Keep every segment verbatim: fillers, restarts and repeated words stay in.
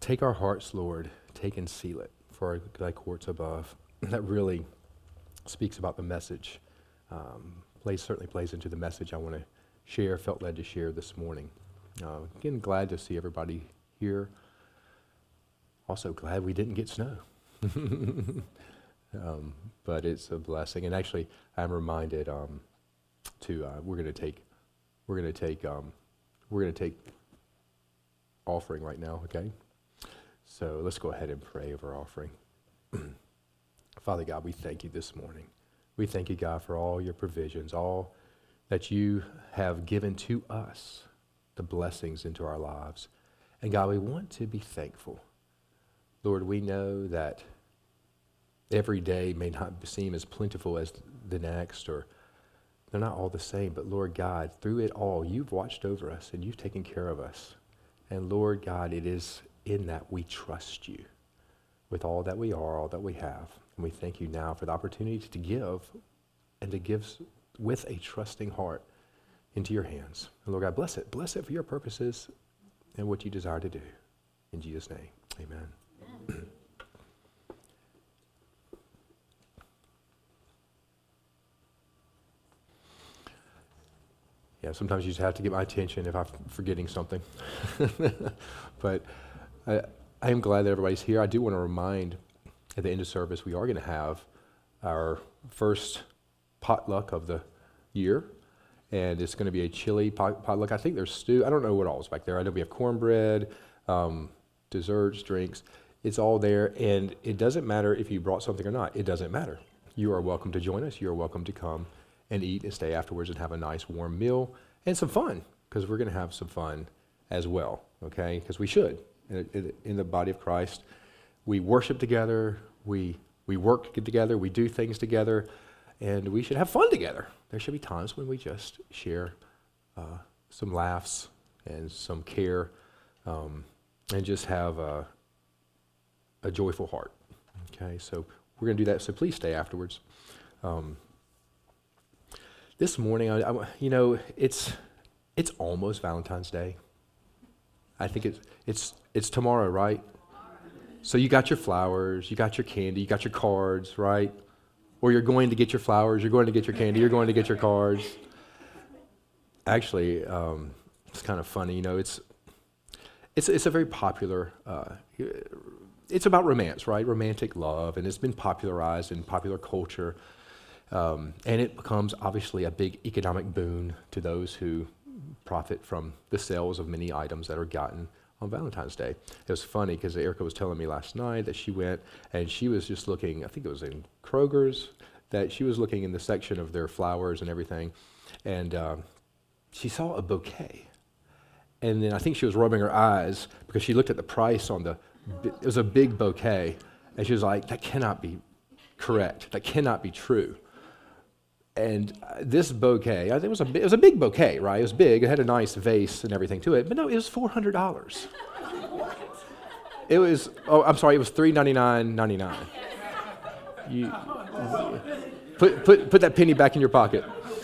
take our hearts, Lord, take and seal it for thy courts above. That really speaks about the message. Um, plays certainly plays into the message I want to share, felt led to share this morning. Uh, again, glad to see everybody here. Also glad we didn't get snow. um, but it's a blessing. And actually, I'm reminded um, to uh, we're going to take we're going to take um, we're going to take offering right now. Okay, so let's go ahead and pray over offering. Father God, we thank you this morning. We thank you, God, for all your provisions, all that you have given to us, the blessings into our lives. And God, we want to be thankful. Lord, we know that every day may not seem as plentiful as the next, or they're not all the same, but Lord God, through it all, you've watched over us and you've taken care of us. And Lord God, it is in that we trust you with all that we are, all that we have. And we thank you now for the opportunity to give and to give with a trusting heart into your hands. And Lord God, bless it. Bless it for your purposes and what you desire to do. In Jesus' name, amen. Amen. Yeah, sometimes you just have to get my attention if I'm forgetting something. But I, I am glad that everybody's here. I do want to remind at the end of service, we are going to have our first potluck of the year. And it's going to be a chili pot, potluck. I think there's stew. I don't know what all is back there. I know we have cornbread, um, desserts, drinks. It's all there. And it doesn't matter if you brought something or not. It doesn't matter. You are welcome to join us. You are welcome to come and eat and stay afterwards and have a nice warm meal and some fun, because we're going to have some fun as well, okay? Because we should. In, in the body of Christ, we worship together, we we work together, we do things together, and we should have fun together. There should be times when we just share uh, some laughs and some care, um, and just have a, a joyful heart, okay? So we're going to do that, so please stay afterwards. Um, This morning, I, I, you know, it's it's almost Valentine's Day. I think it's it's it's tomorrow, right? So you got your flowers, you got your candy, you got your cards, right? Or you're going to get your flowers, you're going to get your candy, you're going to get your cards. Actually, um, it's kind of funny, you know. It's it's it's a very popular. Uh, it's about romance, right? Romantic love, and it's been popularized in popular culture. Um, and it becomes obviously a big economic boon to those who profit from the sales of many items that are gotten on Valentine's Day. It was funny because Erica was telling me last night that she went and she was just looking, I think it was in Kroger's, that she was looking in the section of their flowers and everything, and um, she saw a bouquet. And then I think she was rubbing her eyes because she looked at the price on the, it was a big bouquet, and she was like, that cannot be correct, that cannot be true. And this bouquet, I think it was a it was a big bouquet, right? It was big. It had a nice vase and everything to it. But no, it was four hundred dollars. It was. Oh, I'm sorry. It was three ninety-nine ninety-nine. You put put put that penny back in your pocket.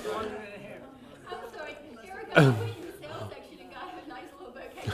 I'm sorry. Erica went in the sales section and got a nice little bouquet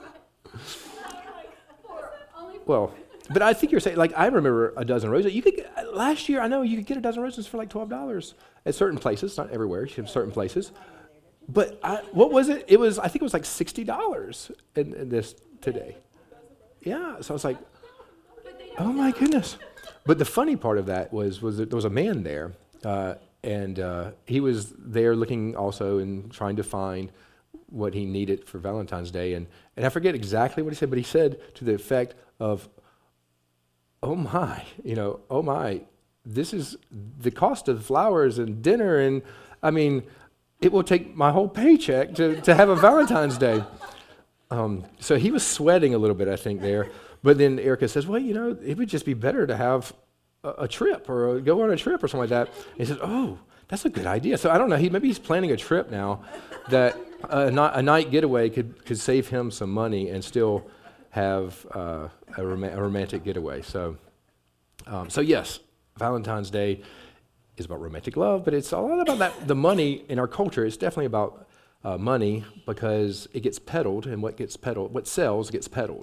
for only. Well. But I think you're saying, like, I remember a dozen roses. You could get, last year, I know you could get a dozen roses for like twelve dollars at certain places, not everywhere, you have certain places. But I, what was it? It was, I think it was like sixty dollars in, in this today. Yeah, so I was like, oh my goodness. But the funny part of that was, was that there was a man there, uh, and uh, he was there looking also and trying to find what he needed for Valentine's Day. And, and I forget exactly what he said, but he said to the effect of, oh my, you know, oh my, this is the cost of flowers and dinner, and I mean, it will take my whole paycheck to, to have a Valentine's Day. Um, so he was sweating a little bit, I think, there. But then Erica says, well, you know, it would just be better to have a, a trip or a, go on a trip or something like that. And he says, oh, that's a good idea. So I don't know, he maybe he's planning a trip now that a, a night getaway could, could save him some money and still have uh, a, rom- a romantic getaway. So, um, so yes, Valentine's Day is about romantic love, but it's a lot about that. The money in our culture, it's definitely about uh, money because it gets peddled, and what gets peddled, what sells gets peddled.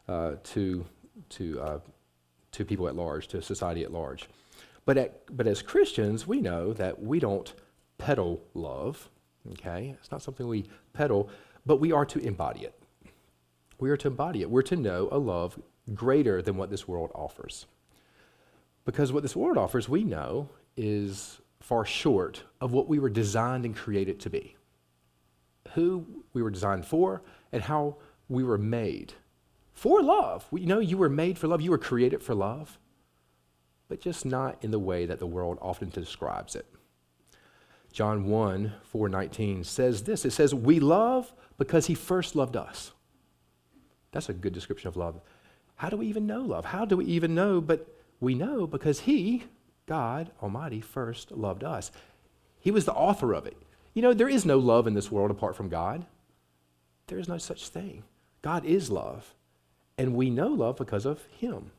uh, to to uh, to people at large, to society at large. But at, but as Christians, we know that we don't peddle love. Okay, it's not something we peddle, but we are to embody it. We are to embody it. We're to know a love greater than what this world offers. Because what this world offers, we know, is far short of what we were designed and created to be. Who we were designed for and how we were made. For love. We, you know, you were made for love. You were created for love. But just not in the way that the world often describes it. John one, four nineteen says this. It says, we love because he first loved us. That's a good description of love. How do we even know love? How do we even know? But we know because he, God Almighty, first loved us. He was the author of it. You know, there is no love in this world apart from God. There is no such thing. God is love. And we know love because of him.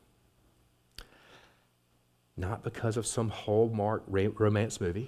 Not because of some Hallmark romance movie.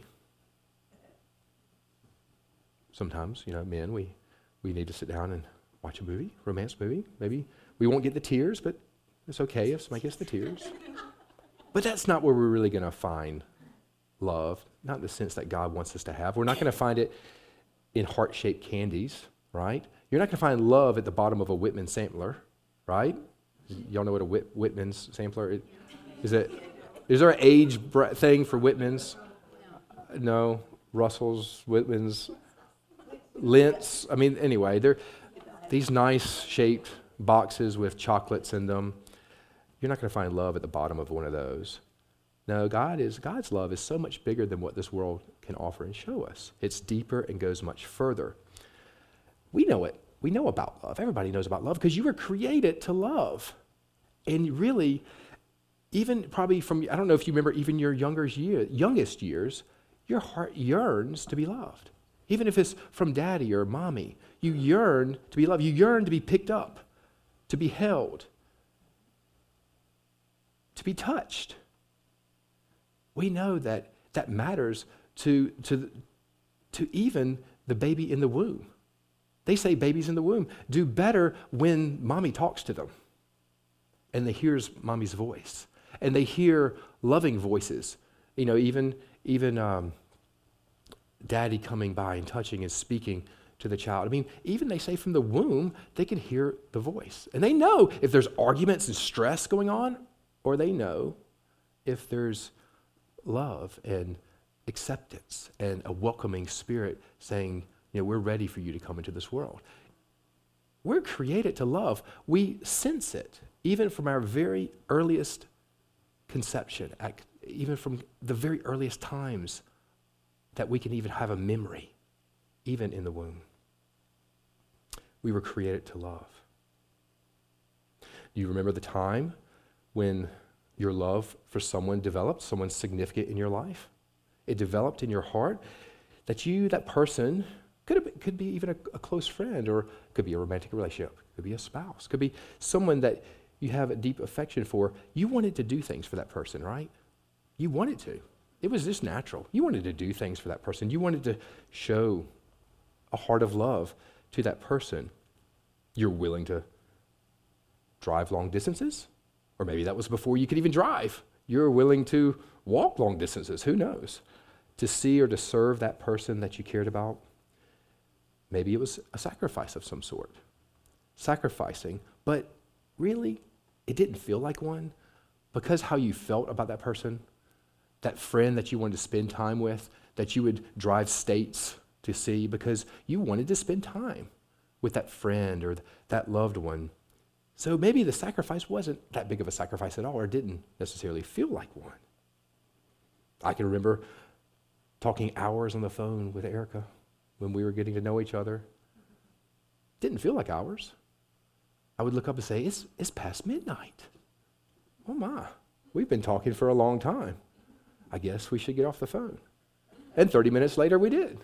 Sometimes, you know, men, we, we need to sit down and watch a movie, romance movie. Maybe we won't get the tears, but it's okay if somebody gets the tears. But that's not where we're really going to find love, not in the sense that God wants us to have. We're not going to find it in heart-shaped candies, right? You're not going to find love at the bottom of a Whitman sampler, right? Y'all know what a Whit- Whitman's sampler is? Is it? Is there an age br- thing for Whitman's? No. Russell's, Whitman's, Lint's. I mean, anyway, they're these nice shaped boxes with chocolates in them. You're not going to find love at the bottom of one of those. No, God is God's love is so much bigger than what this world can offer and show us. It's deeper and goes much further. We know it. We know about love. Everybody knows about love because you were created to love. And really, even probably from, I don't know if you remember even your younger year, youngest years, your heart yearns to be loved. Even if it's from daddy or mommy, you yearn to be loved. You yearn to be picked up, to be held, to be touched. We know that that matters to, to, to even the baby in the womb. They say babies in the womb do better when mommy talks to them and they hears mommy's voice and they hear loving voices. You know, even, even um, daddy coming by and touching and speaking to the child. I mean, even they say from the womb, they can hear the voice. And they know if there's arguments and stress going on, or they know if there's love and acceptance and a welcoming spirit saying, you know, we're ready for you to come into this world. We're created to love. We sense it, even from our very earliest conception, even from the very earliest times that we can even have a memory, even in the womb. We were created to love. Do you remember the time when your love for someone developed, someone significant in your life? It developed in your heart that you, that person, could have, could be even a, a close friend, or could be a romantic relationship, could be a spouse, could be someone that you have a deep affection for. You wanted to do things for that person, right? You wanted to. It was just natural. You wanted to do things for that person. You wanted to show a heart of love to that person. You're willing to drive long distances, or maybe that was before you could even drive. You're willing to walk long distances, who knows, to see or to serve that person that you cared about. Maybe it was a sacrifice of some sort. Sacrificing, but really, it didn't feel like one because how you felt about that person, that friend that you wanted to spend time with, that you would drive states to see because you wanted to spend time with that friend or that loved one. So maybe the sacrifice wasn't that big of a sacrifice at all, or didn't necessarily feel like one. I can remember talking hours on the phone with Erica when we were getting to know each other. Didn't feel like hours. I would look up and say, it's, it's past midnight. Oh my, we've been talking for a long time. I guess we should get off the phone. And thirty minutes later, we did.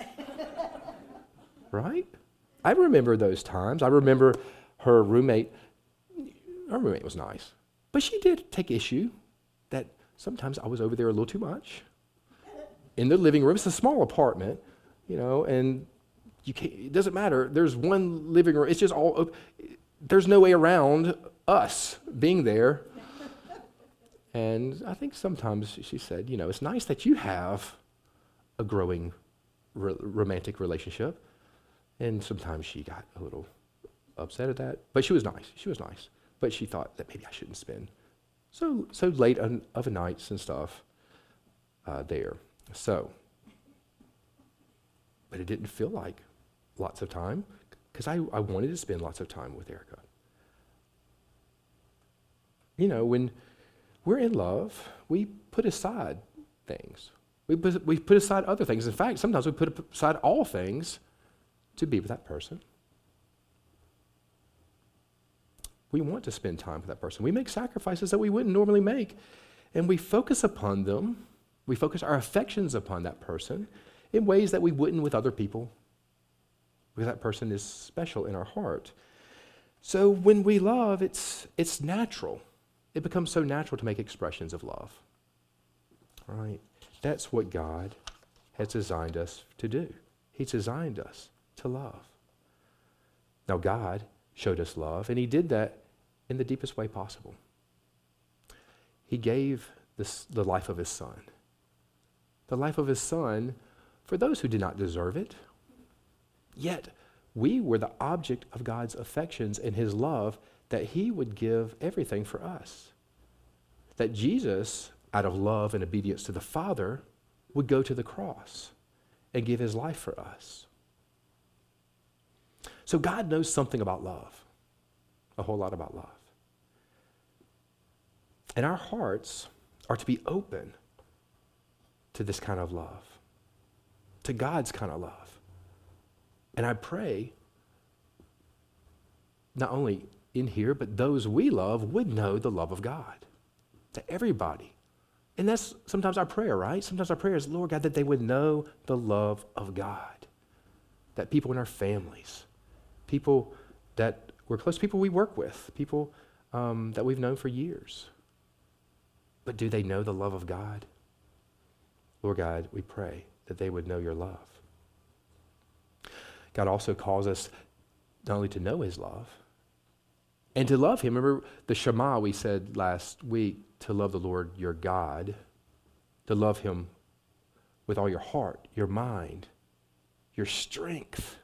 Right? I remember those times. I remember her roommate. Her roommate was nice. But she did take issue that sometimes I was over there a little too much. In the living room, it's a small apartment, you know, and you can't, it doesn't matter. There's one living room. It's just all open. there's no way around us being there. And I think sometimes she said, you know, it's nice that you have a growing re- romantic relationship. And sometimes she got a little upset at that. But she was nice. She was nice. But she thought that maybe I shouldn't spend so so late on, of nights and stuff uh, there. So, but it didn't feel like lots of time because I, I wanted to spend lots of time with Erica. You know, when we're in love, we put aside things. We put, we put aside other things. In fact, sometimes we put aside all things to be with that person. We want to spend time with that person. We make sacrifices that we wouldn't normally make, and we focus upon them. We focus our affections upon that person in ways that we wouldn't with other people, because that person is special in our heart. So when we love, it's it's natural. It becomes so natural to make expressions of love. All right? That's what God has designed us to do. He's designed us to love. Now, God showed us love, and he did that in the deepest way possible. He gave this, the life of his son. The life of his son for those who did not deserve it. Yet, we were the object of God's affections and his love, that he would give everything for us. That Jesus, out of love and obedience to the Father, would go to the cross and give his life for us. So God knows something about love, a whole lot about love. And our hearts are to be open to this kind of love, to God's kind of love. And I pray, not only in here, but those we love would know the love of God, to everybody. And that's sometimes our prayer, right? Sometimes our prayer is, Lord God, that they would know the love of God, that people in our families, people that we're close, people we work with, people um, that we've known for years. But do they know the love of God? Lord God, we pray that they would know your love. God also calls us not only to know his love, and to love him. Remember the Shema we said last week, to love the Lord your God, to love him with all your heart, your mind, your strength,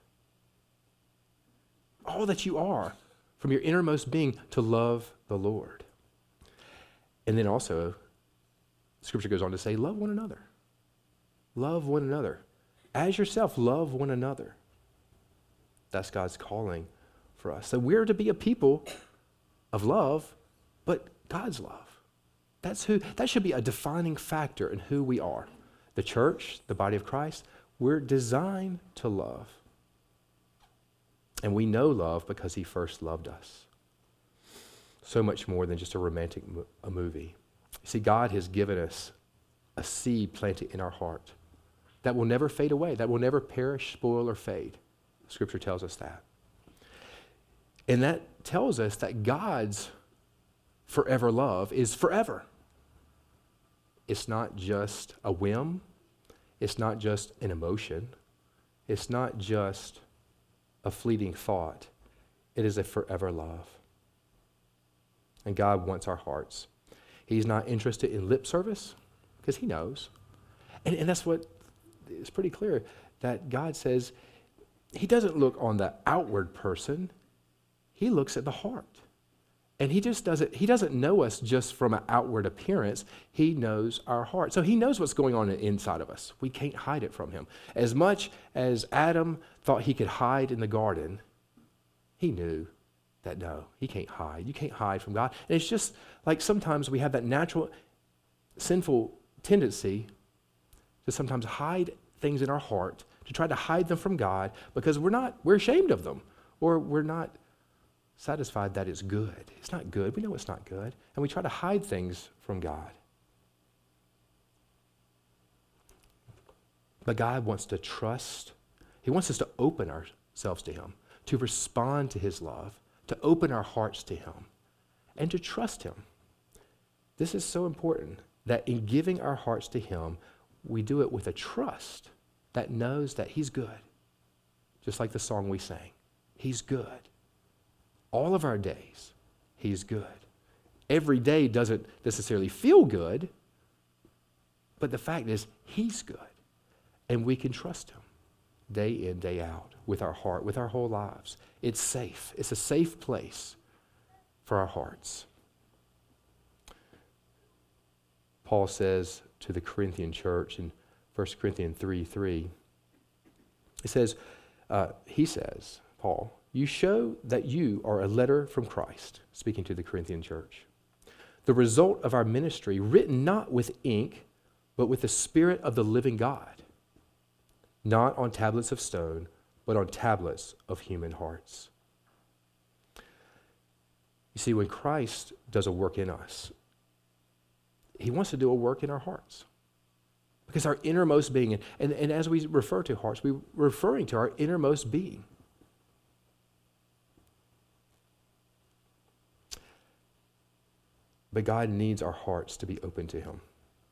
all that you are, from your innermost being, to love the Lord. And then also, Scripture goes on to say, love one another. Love one another. As yourself, love one another. That's God's calling for us. So we're to be a people of love, but God's love. That's who, that should be a defining factor in who we are. The church, the body of Christ, we're designed to love. And we know love because he first loved us. So much more than just a romantic mo- a movie. You see, God has given us a seed planted in our heart that will never fade away, that will never perish, spoil, or fade. Scripture tells us that. And that tells us that God's forever love is forever. It's not just a whim. It's not just an emotion. It's not just a fleeting thought. It is a forever love. And God wants our hearts. He's not interested in lip service because he knows. And, and that's what is pretty clear, that God says he doesn't look on the outward person. He looks at the heart. And he just doesn't, he doesn't know us just from an outward appearance. He knows our heart. So he knows what's going on inside of us. We can't hide it from him. As much as Adam thought he could hide in the garden, he knew that no, he can't hide. You can't hide from God. And it's just like sometimes we have that natural sinful tendency to sometimes hide things in our heart, to try to hide them from God because we're not, we're ashamed of them, or we're not satisfied that it's good. It's not good. We know it's not good. And we try to hide things from God. But God wants to trust. He wants us to open ourselves to him, to respond to his love, to open our hearts to him, and to trust him. This is so important, that in giving our hearts to him, we do it with a trust that knows that he's good. Just like the song we sang. He's good. all of our days, he's good. Every day doesn't necessarily feel good, but the fact is, he's good. And we can trust him day in, day out, with our heart, with our whole lives. It's safe. It's a safe place for our hearts. Paul says to the Corinthian church in First Corinthians three three, it says, uh, he says, Paul, you show that you are a letter from Christ, speaking to the Corinthian church. The result of our ministry, written not with ink, but with the Spirit of the living God, not on tablets of stone, but on tablets of human hearts. You see, when Christ does a work in us, he wants to do a work in our hearts. Because our innermost being, and, and as we refer to hearts, we're referring to our innermost being. But God needs our hearts to be open to him.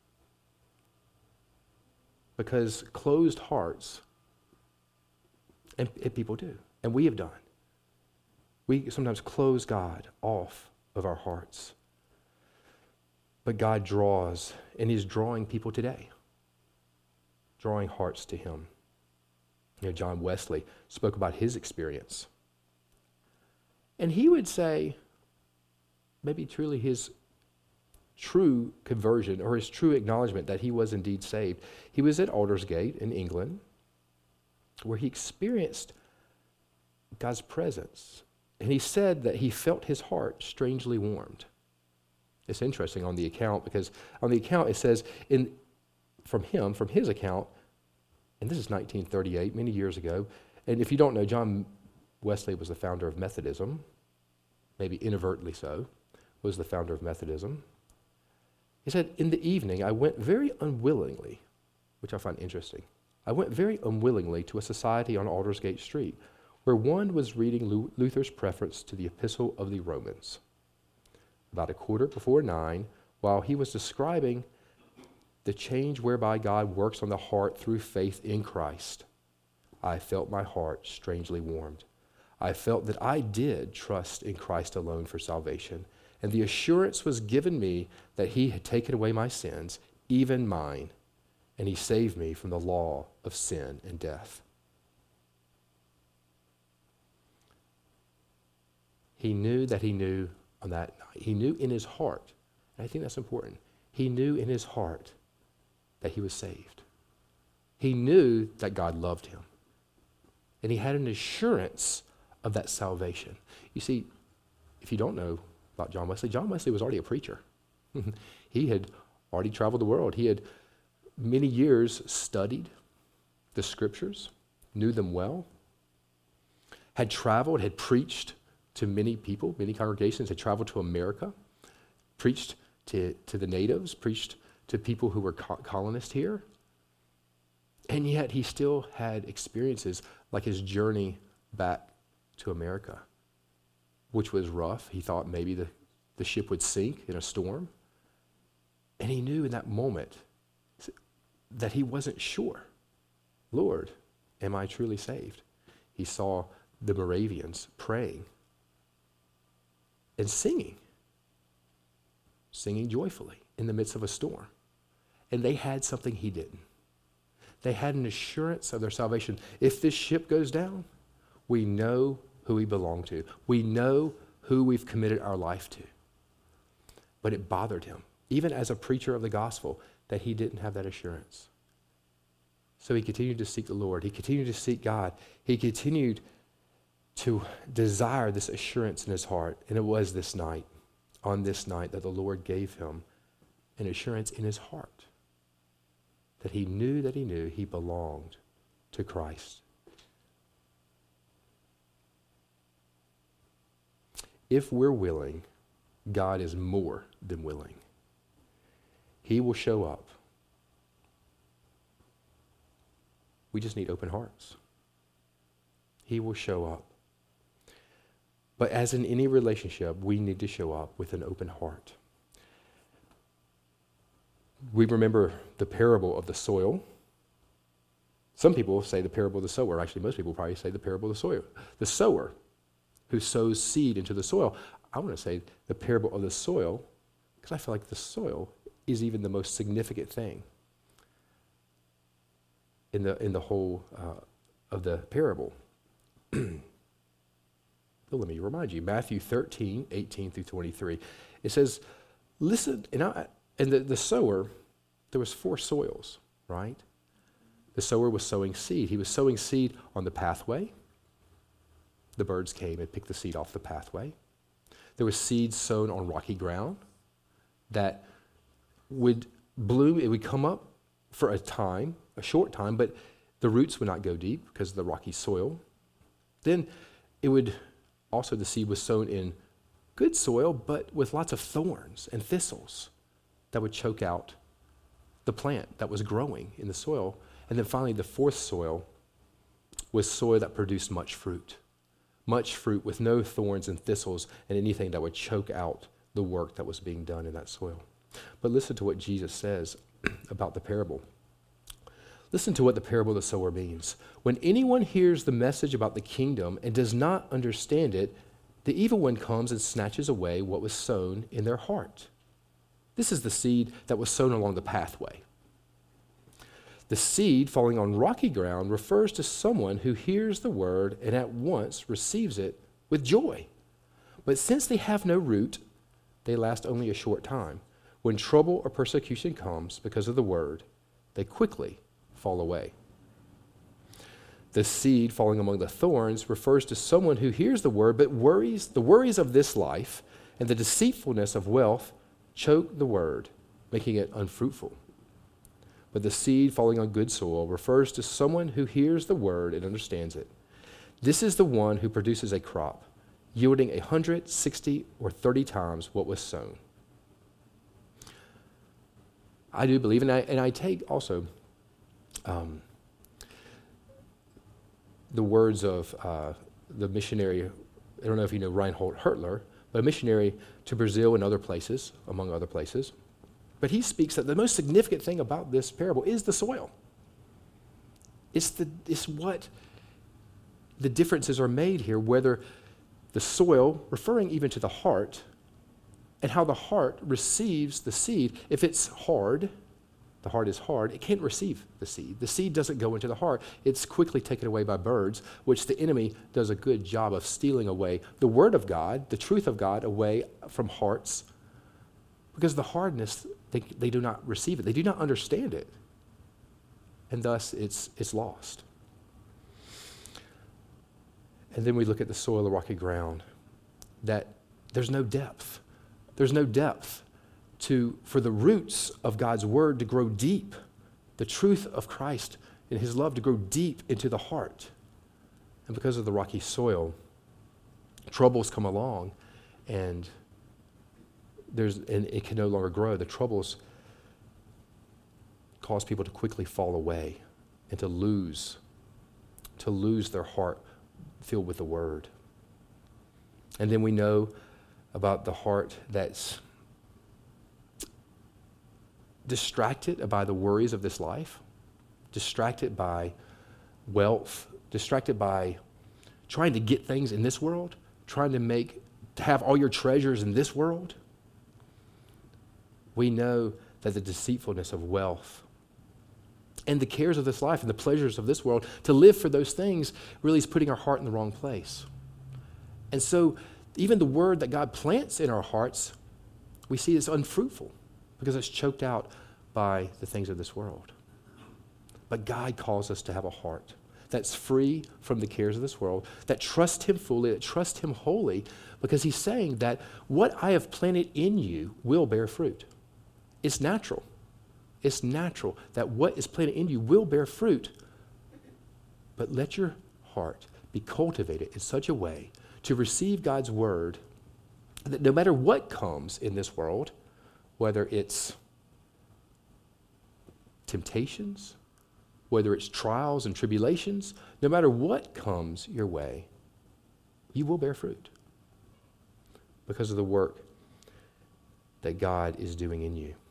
Because closed hearts, and, and people do, and we have done, we sometimes close God off of our hearts. But God draws, and he's drawing people today, drawing hearts to him. You know, John Wesley spoke about his experience. And he would say, maybe truly his true conversion or his true acknowledgement that he was indeed saved. He was at Aldersgate in England, where he experienced God's presence. And he said that he felt his heart strangely warmed. It's interesting on the account, because on the account it says, in from him, from his account, and this is nineteen thirty-eight, many years ago, and if you don't know, John Wesley was the founder of Methodism, maybe inadvertently so, was the founder of Methodism. He said, in the evening, I went very unwillingly, which I find interesting, I went very unwillingly to a society on Aldersgate Street, where one was reading Luther's preface to the Epistle of the Romans. About a quarter before nine, while he was describing the change whereby God works on the heart through faith in Christ, I felt my heart strangely warmed. I felt that I did trust in Christ alone for salvation, and the assurance was given me that he had taken away my sins, even mine, and he saved me from the law of sin and death. He knew that he knew on that night. He knew in his heart, and I think that's important, he knew in his heart that he was saved. He knew that God loved him. And he had an assurance of that salvation. You see, if you don't know about John Wesley, John Wesley was already a preacher. He had already traveled the world. He had many years studied the scriptures, knew them well, had traveled, had preached to many people, many congregations, had traveled to America, preached to, to the natives, preached to people who were co- colonists here. And yet he still had experiences like his journey back to America, which was rough. He thought maybe the, the ship would sink in a storm. And he knew in that moment that he wasn't sure. Lord, am I truly saved? He saw the Moravians praying and singing, singing joyfully in the midst of a storm. And they had something he didn't. They had an assurance of their salvation. If this ship goes down, we know who we belong to. We know who we've committed our life to. But it bothered him, even as a preacher of the gospel, that he didn't have that assurance. So he continued to seek the Lord. He continued to seek God. He continued to desire this assurance in his heart. And it was this night, on this night, that the Lord gave him an assurance in his heart, that he knew that he knew he belonged to Christ. If we're willing, God is more than willing. He will show up. We just need open hearts. He will show up. But as in any relationship, we need to show up with an open heart. We remember the parable of the soil. Some people say the parable of the sower. Actually, most people probably say the parable of the sower. The sower. who sows seed into the soil. I want to say the parable of the soil, because I feel like the soil is even the most significant thing in the in the whole uh, of the parable. But let me remind you, Matthew thirteen, eighteen through twenty-three. It says, listen, and, I, and the, the sower, there was four soils, right? The sower was sowing seed. He was sowing seed on the pathway. The birds came and picked the seed off the pathway. There was seed sown on rocky ground that would bloom. It would come up for a time, a short time, but the roots would not go deep because of the rocky soil. Then it would, also the seed was sown in good soil, but with lots of thorns and thistles that would choke out the plant that was growing in the soil. And then finally, the fourth soil was soil that produced much fruit. Much fruit with no thorns and thistles and anything that would choke out the work that was being done in that soil. But listen to what Jesus says about the parable. Listen to what the parable of the sower means. When anyone hears the message about the kingdom and does not understand it, the evil one comes and snatches away what was sown in their heart. This is the seed that was sown along the pathway. The seed falling on rocky ground refers to someone who hears the word and at once receives it with joy. But since they have no root, they last only a short time. When trouble or persecution comes because of the word, they quickly fall away. The seed falling among the thorns refers to someone who hears the word but worries, the worries of this life and the deceitfulness of wealth choke the word, making it unfruitful. But the seed falling on good soil refers to someone who hears the word and understands it. This is the one who produces a crop, yielding a hundred, sixty, or thirty times what was sown. I do believe, and I, and I take also um, the words of uh, the missionary, I don't know if you know Reinhold Hertler, but a missionary to Brazil and other places, among other places. But he speaks that the most significant thing about this parable is the soil. It's, the, it's what the differences are made here, whether the soil, referring even to the heart, and how the heart receives the seed. If it's hard, the heart is hard, it can't receive the seed. The seed doesn't go into the heart. It's quickly taken away by birds, which the enemy does a good job of stealing away the word of God, the truth of God, away from hearts. Because the hardness, they, they do not receive it. They do not understand it. And thus, it's, it's lost. And then we look at the soil of rocky ground, that there's no depth. There's no depth to for the roots of God's word to grow deep, the truth of Christ and his love to grow deep into the heart. And because of the rocky soil, troubles come along, and there's and it can no longer grow. The troubles cause people to quickly fall away and to lose, to lose their heart filled with the word. And then we know about the heart that's distracted by the worries of this life, distracted by wealth, distracted by trying to get things in this world, trying to make, to have all your treasures in this world. We know that the deceitfulness of wealth and the cares of this life and the pleasures of this world, to live for those things really is putting our heart in the wrong place. And so even the word that God plants in our hearts, we see is unfruitful because it's choked out by the things of this world. But God calls us to have a heart that's free from the cares of this world, that trusts him fully, that trusts him wholly, because he's saying that what I have planted in you will bear fruit. It's natural. It's natural that what is planted in you will bear fruit. But let your heart be cultivated in such a way to receive God's word that no matter what comes in this world, whether it's temptations, whether it's trials and tribulations, no matter what comes your way, you will bear fruit because of the work that God is doing in you.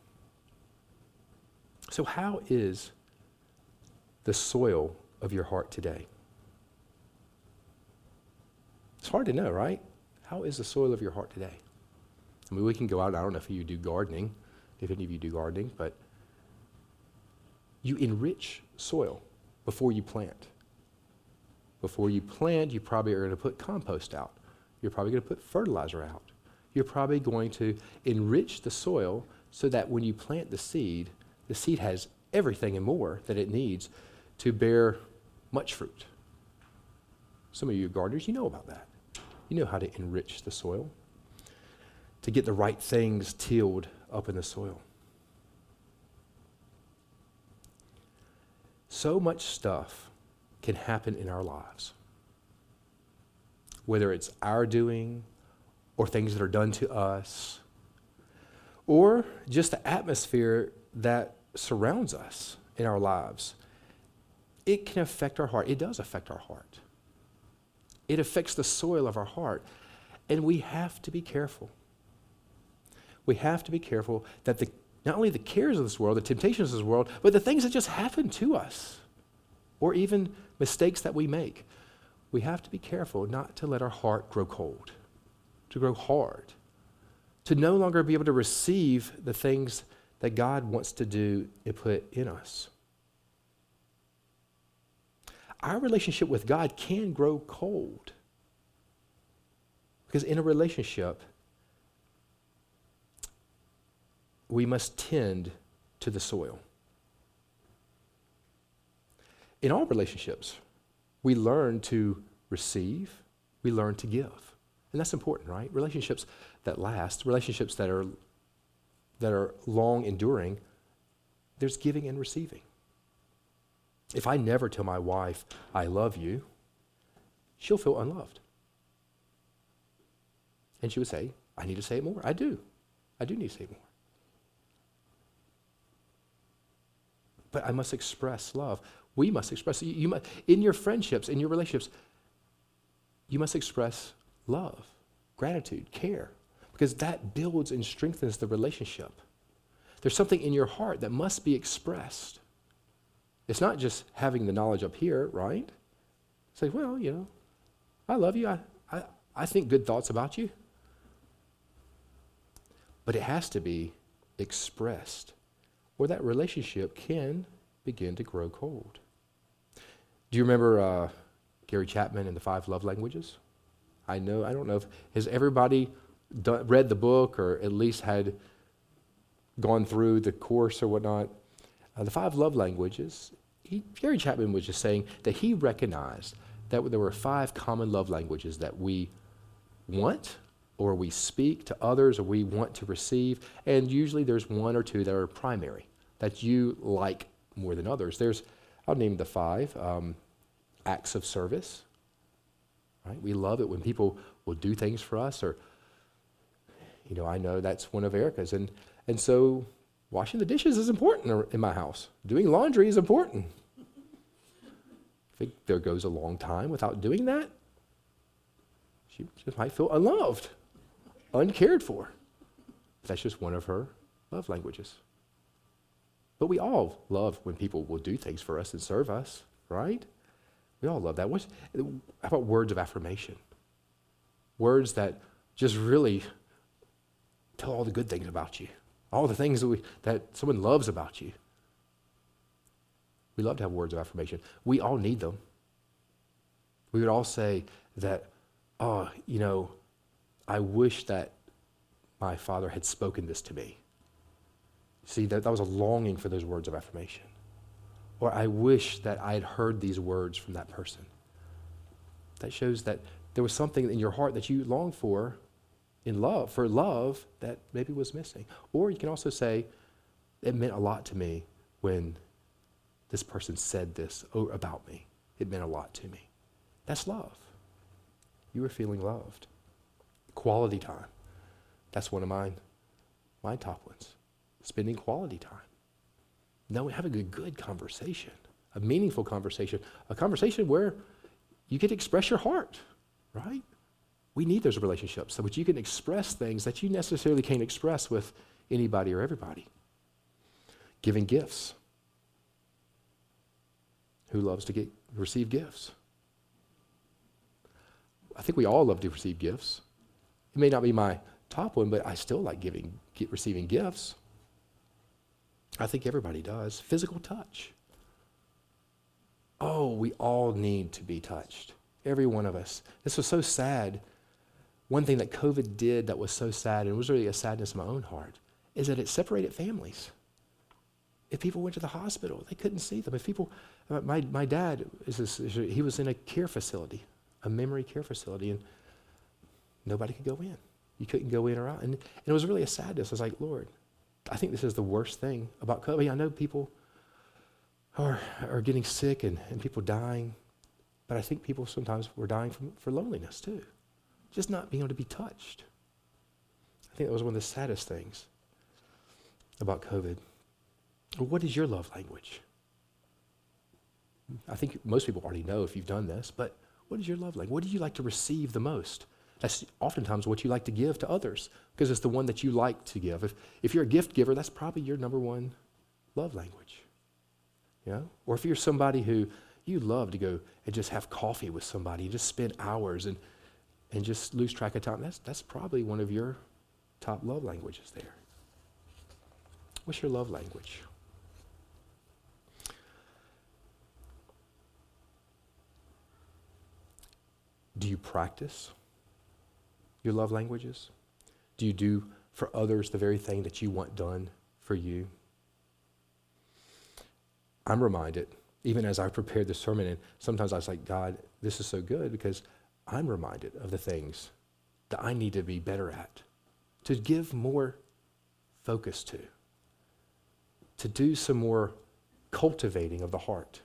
So how is the soil of your heart today? It's hard to know, right? How is the soil of your heart today? I mean, we can go out, I don't know if you do gardening, if any of you do gardening, but you enrich soil before you plant. Before you plant, you probably are going to put compost out. You're probably going to put fertilizer out. You're probably going to enrich the soil so that when you plant the seed, the seed has everything and more that it needs to bear much fruit. Some of you gardeners, you know about that. You know how to enrich the soil, to get the right things tilled up in the soil. So much stuff can happen in our lives, whether it's our doing or things that are done to us, or just the atmosphere that surrounds us in our lives. It can affect our heart. It does affect our heart. It affects the soil of our heart, and we have to be careful. We have to be careful that the not only the cares of this world, the temptations of this world, but the things that just happen to us, or even mistakes that we make. We have to be careful not to let our heart grow cold, to grow hard, to no longer be able to receive the things that God wants to do and put in us. Our relationship with God can grow cold, because in a relationship, we must tend to the soil. In all relationships, we learn to receive, we learn to give. And that's important, right? Relationships that last, relationships that are that are long enduring, there's giving and receiving. If I never tell my wife, I love you, she'll feel unloved. And she would say, I need to say it more. I do. I do need to say it more. But I must express love. We must express, you, you must, in your friendships, in your relationships, you must express love, gratitude, care, because that builds and strengthens the relationship. There's something in your heart that must be expressed. It's not just having the knowledge up here, right? Say, well, you know, I love you. I, I, I think good thoughts about you. But it has to be expressed, or that relationship can begin to grow cold. Do you remember uh, Gary Chapman and the Five Love Languages? I know, I don't know if, has everybody done, read the book or at least had gone through the course or whatnot? Uh, the Five Love Languages, he, Gary Chapman was just saying that he recognized that there were five common love languages that we want, or we speak to others, or we want to receive, and usually there's one or two that are primary, that you like more than others. There's, I'll name the five. Um, acts of service, right? We love it when people will do things for us, or, you know, I know that's one of Erica's, and and so washing the dishes is important in my house. Doing laundry is important. I think there goes a long time without doing that, she just might feel unloved, uncared for. That's just one of her love languages. But we all love when people will do things for us and serve us, right? We all love that. What's, how about words of affirmation? Words that just really tell all the good things about you, all the things that, we, that someone loves about you. We love to have words of affirmation. We all need them. We would all say that, oh, you know, I wish that my father had spoken this to me. See, that, that was a longing for those words of affirmation. Or I wish that I had heard these words from that person. That shows that there was something in your heart that you longed for in love, for love that maybe was missing. Or you can also say, it meant a lot to me when this person said this about me. It meant a lot to me. That's love. You were feeling loved. Quality time. That's one of mine, my top ones. Spending quality time. No, having a good conversation, a meaningful conversation, a conversation where you get to express your heart, right? We need those relationships so that you can express things that you necessarily can't express with anybody or everybody. Giving gifts. Who loves to get receive gifts? I think we all love to receive gifts. It may not be my top one, but I still like giving, get, receiving gifts. I think everybody does. Physical touch. Oh, we all need to be touched. Every one of us. This was so sad. One thing that COVID did that was so sad, and it was really a sadness in my own heart, is that it separated families. If people went to the hospital, they couldn't see them. If people, my, my dad, is this, he was in a care facility, a memory care facility, and nobody could go in. You couldn't go in or out. And, and it was really a sadness. I was like, Lord, I think this is the worst thing about COVID. I know people are, are getting sick and, and people dying, but I think people sometimes were dying from, for loneliness too. Just not being able to be touched. I think that was one of the saddest things about COVID. What is your love language? I think most people already know if you've done this, but what is your love language? What do you like to receive the most? That's oftentimes what you like to give to others because it's the one that you like to give. If, if you're a gift giver, that's probably your number one love language. You know? Or if you're somebody who you love to go and just have coffee with somebody and just spend hours and, and just lose track of time, that's, that's probably one of your top love languages there. What's your love language? Do you practice your love languages? Do you do for others the very thing that you want done for you? I'm reminded, even as I prepared the sermon, and sometimes I was like, God, this is so good because I'm reminded of the things that I need to be better at, to give more focus to, to do some more cultivating of the heart.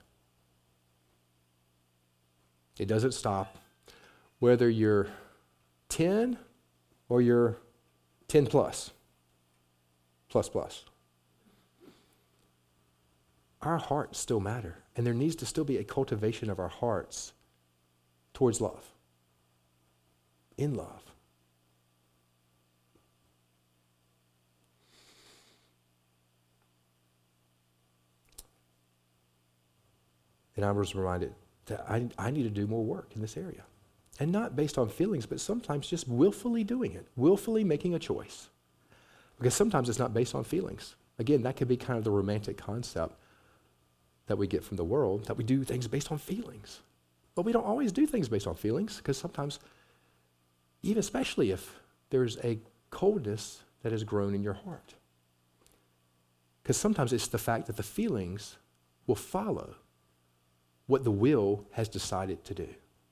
It doesn't stop whether you're ten or you're ten plus, plus plus. Our hearts still matter, and there needs to still be a cultivation of our hearts towards love, in love. And I was reminded that I, I need to do more work in this area. And not based on feelings, but sometimes just willfully doing it, willfully making a choice. Because sometimes it's not based on feelings. Again, that could be kind of the romantic concept that we get from the world, that we do things based on feelings. But we don't always do things based on feelings, because sometimes, even especially if there's a coldness that has grown in your heart. Because sometimes it's the fact that the feelings will follow what the will has decided to do.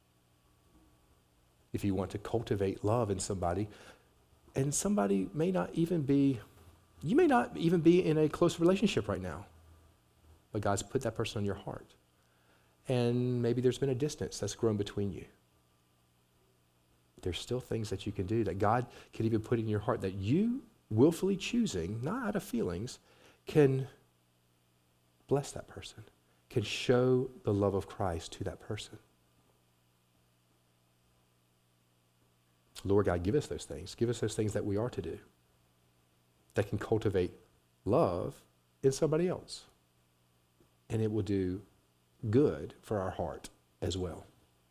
If you want to cultivate love in somebody, and somebody may not even be, you may not even be in a close relationship right now, but God's put that person on your heart. And maybe there's been a distance that's grown between you. There's still things that you can do that God can even put in your heart that you willfully choosing, not out of feelings, can bless that person, can show the love of Christ to that person. Lord God, give us those things. Give us those things that we are to do that can cultivate love in somebody else. And it will do good for our heart as well.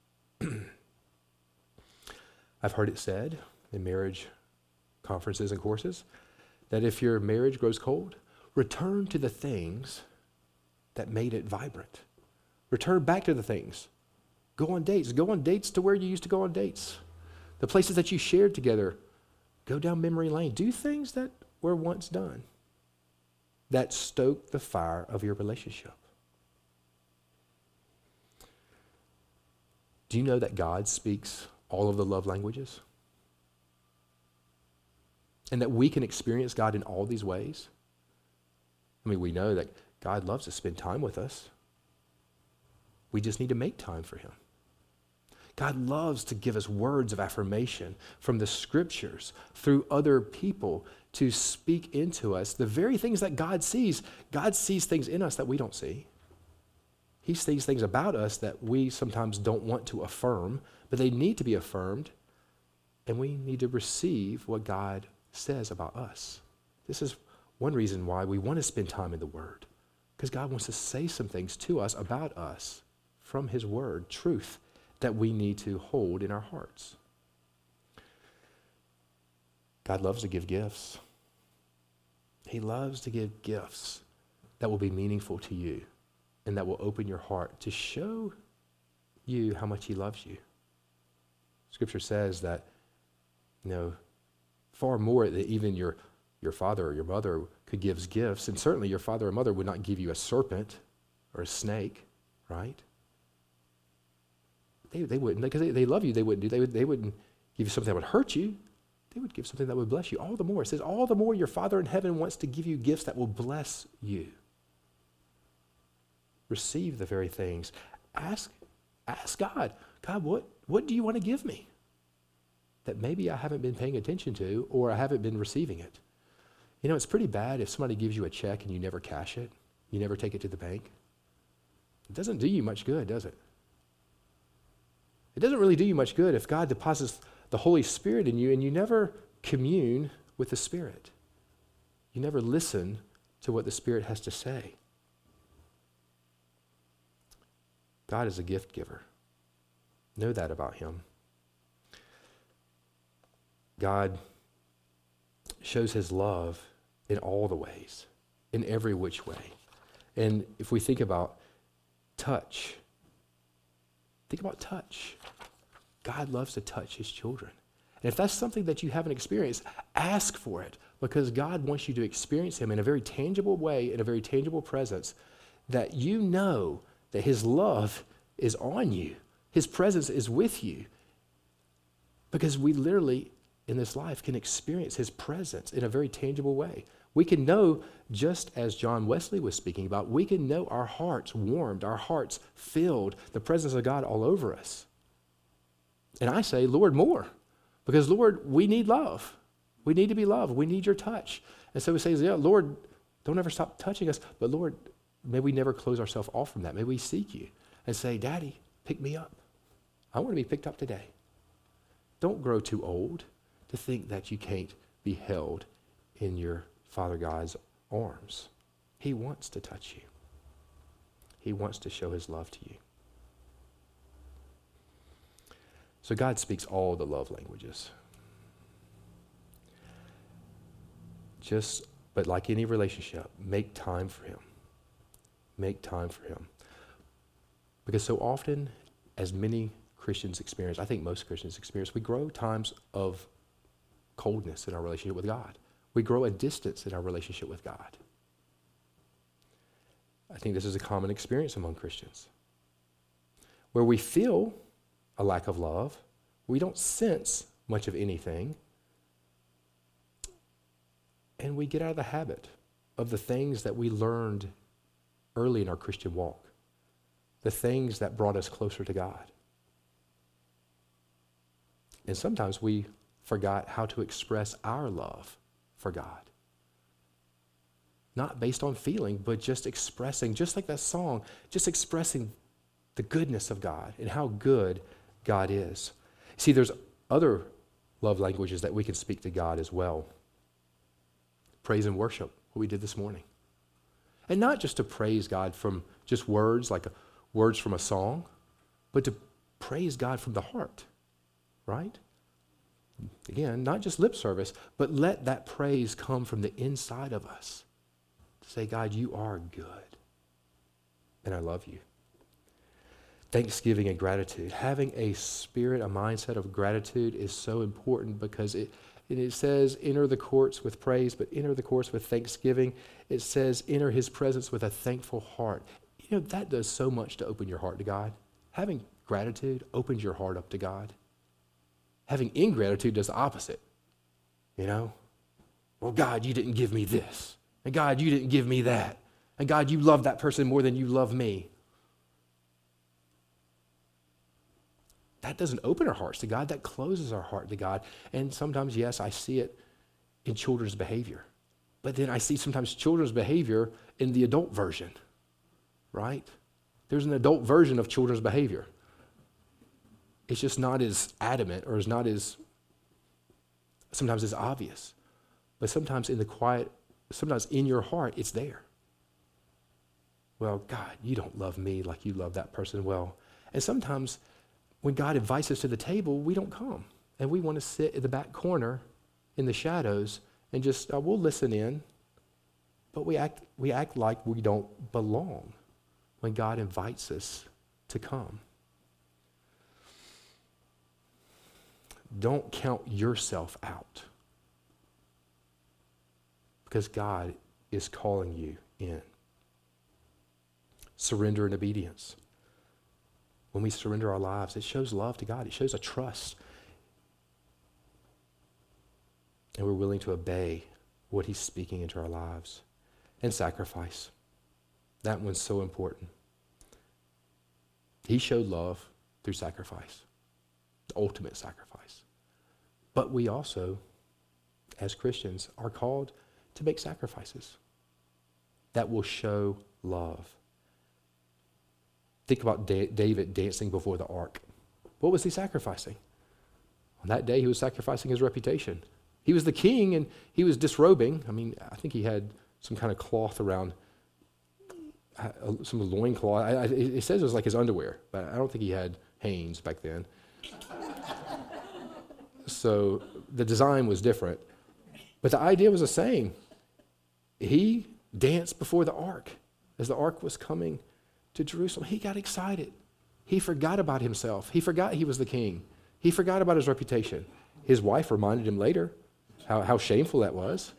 I've heard it said in marriage conferences and courses that if your marriage grows cold, return to the things that made it vibrant. Return back to the things. Go on dates. Go on dates to where you used to go on dates. The places that you shared together. Go down memory lane. Do things that were once done that stoke the fire of your relationship. Do you know that God speaks all of the love languages? And that we can experience God in all these ways? I mean, we know that God loves to spend time with us. We just need to make time for him. God loves to give us words of affirmation from the scriptures through other people to speak into us. The very things that God sees, God sees things in us that we don't see. He sees things about us that we sometimes don't want to affirm, but they need to be affirmed, and we need to receive what God says about us. This is one reason why we want to spend time in the Word, because God wants to say some things to us about us from his Word, truth that we need to hold in our hearts. God loves to give gifts. He loves to give gifts that will be meaningful to you and that will open your heart to show you how much he loves you. Scripture says that, you know, far more than even your, your father or your mother could give gifts, and certainly your father or mother would not give you a serpent or a snake, right? They, they wouldn't, because they, they love you, they wouldn't do, they, would, they wouldn't give you something that would hurt you. They would give something that would bless you. All the more. It says, all the more your Father in heaven wants to give you gifts that will bless you. Receive the very things. Ask, ask God, God, what, what do you want to give me that maybe I haven't been paying attention to or I haven't been receiving it? You know, it's pretty bad if somebody gives you a check and you never cash it. You never take it to the bank. It doesn't do you much good, does it? It doesn't really do you much good if God deposits the Holy Spirit in you and you never commune with the Spirit. You never listen to what the Spirit has to say. God is a gift giver. Know that about him. God shows his love in all the ways, in every which way. And if we think about touch, think about touch. God loves to touch his children. And if that's something that you haven't experienced, ask for it, because God wants you to experience him in a very tangible way, in a very tangible presence, that you know that his love is on you. His presence is with you. Because we literally, in this life, can experience his presence in a very tangible way. We can know, just as John Wesley was speaking about, we can know our hearts warmed, our hearts filled, the presence of God all over us. And I say, Lord, more. Because, Lord, we need love. We need to be loved. We need your touch. And so we say, yeah, Lord, don't ever stop touching us. But, Lord, may we never close ourselves off from that. May we seek you and say, Daddy, pick me up. I want to be picked up today. Don't grow too old to think that you can't be held in your Father God's arms. He wants to touch you. He wants to show his love to you. So God speaks all the love languages. Just, but like any relationship, make time for him. Make time for him. Because so often, as many Christians experience, I think most Christians experience, we grow times of coldness in our relationship with God. We grow a distance in our relationship with God. I think this is a common experience among Christians, where we feel a lack of love. We don't sense much of anything. And we get out of the habit of the things that we learned early in our Christian walk, the things that brought us closer to God. And sometimes we forgot how to express our love for God. Not based on feeling, but just expressing, just like that song, just expressing the goodness of God and how good God is. See, there's other love languages that we can speak to God as well. Praise and worship, what we did this morning. And not just to praise God from just words, like a, words from a song, but to praise God from the heart, right? Again, not just lip service, but let that praise come from the inside of us. To say, God, you are good, and I love you. Thanksgiving and gratitude. Having a spirit, a mindset of gratitude is so important, because it, it says, enter the courts with praise, but enter the courts with thanksgiving. It says, enter his presence with a thankful heart. You know, that does so much to open your heart to God. Having gratitude opens your heart up to God. Having ingratitude does the opposite. You know? Well, God, you didn't give me this. And God, you didn't give me that. And God, you love that person more than you love me. That doesn't open our hearts to God. That closes our heart to God. And sometimes, yes, I see it in children's behavior. But then I see sometimes children's behavior in the adult version, right? There's an adult version of children's behavior. It's just not as adamant, or is not as, sometimes as obvious. But sometimes in the quiet, sometimes in your heart, it's there. Well, God, you don't love me like you love that person well. And sometimes when God invites us to the table, we don't come. And we want to sit in the back corner in the shadows and just, uh, we'll listen in, but we act, we act like we don't belong when God invites us to come. Don't count yourself out, because God is calling you in. Surrender and obedience. When we surrender our lives, it shows love to God. It shows a trust. And we're willing to obey what he's speaking into our lives. And sacrifice. That one's so important. He showed love through sacrifice. The ultimate sacrifice. But we also, as Christians, are called to make sacrifices that will show love. Think about da- David dancing before the ark. What was he sacrificing? On that day, he was sacrificing his reputation. He was the king, and he was disrobing. I mean, I think he had some kind of cloth around, uh, some loin cloth. I, I, it says it was like his underwear, but I don't think he had Hanes back then. So the design was different. But the idea was the same. He danced before the ark as the ark was coming to Jerusalem. He got excited. He forgot about himself. He forgot he was the king. He forgot about his reputation. His wife reminded him later how, how shameful that was.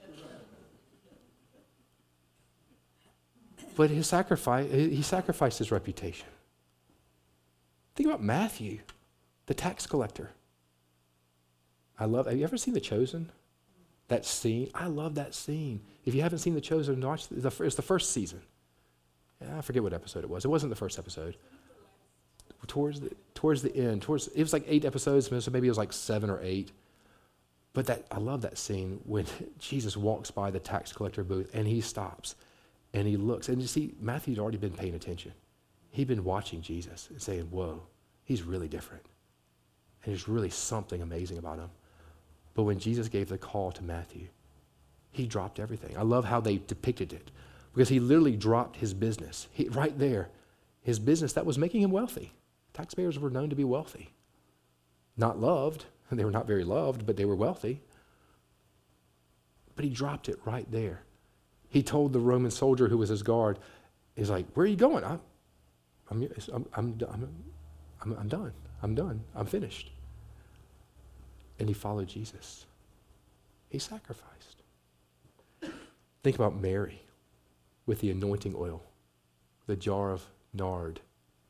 But his sacrifice, he sacrificed his reputation. Think about Matthew, the tax collector. I love, have you ever seen The Chosen? That scene, I love that scene. If you haven't seen The Chosen, watch the, the, it's the first season. Yeah, I forget what episode it was. It wasn't the first episode. Towards the towards the end, towards it was like eight episodes, so maybe it was like seven or eight. But that I love that scene when Jesus walks by the tax collector booth and he stops and he looks. And you see, Matthew'd already been paying attention. He'd been watching Jesus and saying, whoa, he's really different. And there's really something amazing about him. But when Jesus gave the call to Matthew, he dropped everything. I love how they depicted it, because he literally dropped his business. He, right there, his business that was making him wealthy. Taxpayers were known to be wealthy. Not loved. They were not very loved, but they were wealthy. But he dropped it right there. He told the Roman soldier who was his guard, he's like, where are you going? I'm, I'm, I'm, I'm, I'm, I'm, I'm done. I'm done. I'm finished. And he followed Jesus. He sacrificed. Think about Mary with the anointing oil, the jar of nard.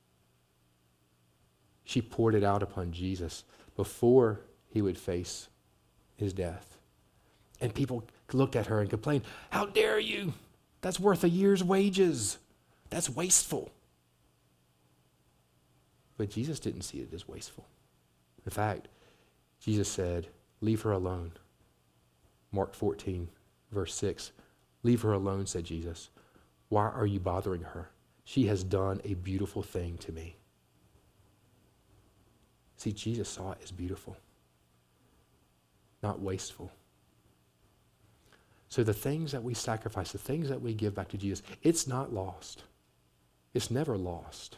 She poured it out upon Jesus before he would face his death. And people looked at her and complained, how dare you? That's worth a year's wages. That's wasteful. But Jesus didn't see it as wasteful. In fact, Jesus said, leave her alone. Mark fourteen, verse six. Leave her alone, said Jesus. Why are you bothering her? She has done a beautiful thing to me. See, Jesus saw it as beautiful, not wasteful. So the things that we sacrifice, the things that we give back to Jesus, it's not lost. It's never lost.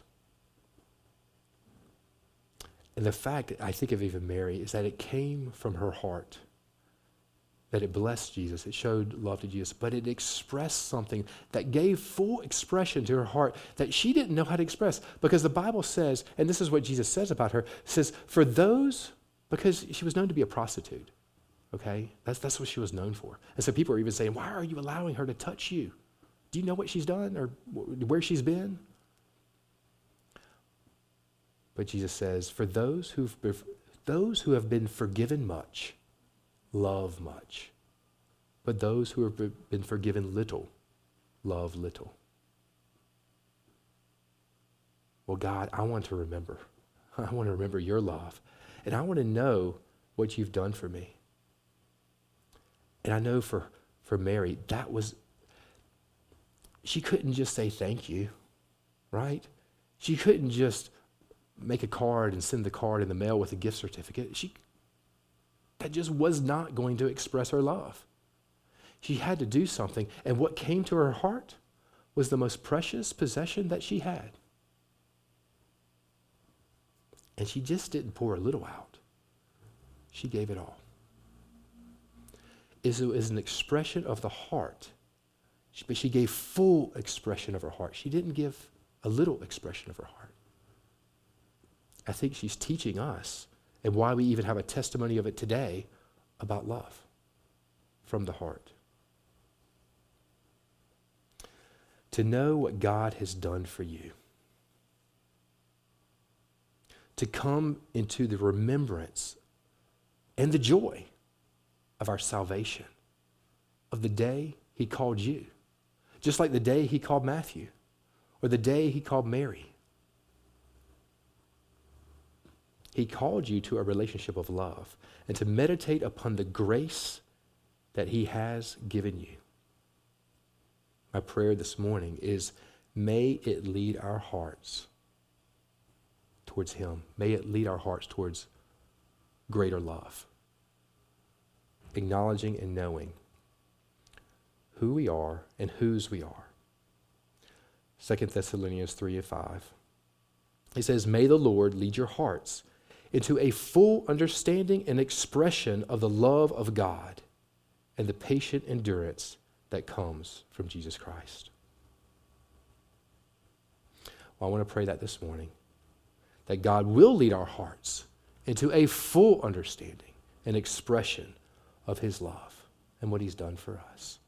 And the fact, I think of even Mary, is that it came from her heart, that it blessed Jesus, it showed love to Jesus, but it expressed something that gave full expression to her heart that she didn't know how to express. Because the Bible says, and this is what Jesus says about her, says, for those, because she was known to be a prostitute, okay? That's, that's what she was known for. And so people are even saying, why are you allowing her to touch you? Do you know what she's done or where she's been? But Jesus says, for those who've those who have been forgiven much, love much. But those who have been forgiven little, love little. Well, God, I want to remember. I want to remember your love. And I want to know what you've done for me. And I know for, for Mary, that was, she couldn't just say thank you, right? She couldn't just make a card and send the card in the mail with a gift certificate. She, that just was not going to express her love. She had to do something, and what came to her heart was the most precious possession that she had. And she just didn't pour a little out. She gave it all. It is an expression of the heart. But she gave full expression of her heart. She didn't give a little expression of her heart. I think she's teaching us, and why we even have a testimony of it today, about love from the heart. To know what God has done for you. To come into the remembrance and the joy of our salvation, of the day he called you. Just like the day he called Matthew, or the day he called Mary. He called you to a relationship of love and to meditate upon the grace that he has given you. My prayer this morning is, may it lead our hearts towards him. May it lead our hearts towards greater love. Acknowledging and knowing who we are and whose we are. Second Thessalonians three and five. It says, may the Lord lead your hearts into a full understanding and expression of the love of God and the patient endurance that comes from Jesus Christ. Well, I want to pray that this morning, that God will lead our hearts into a full understanding and expression of his love and what he's done for us.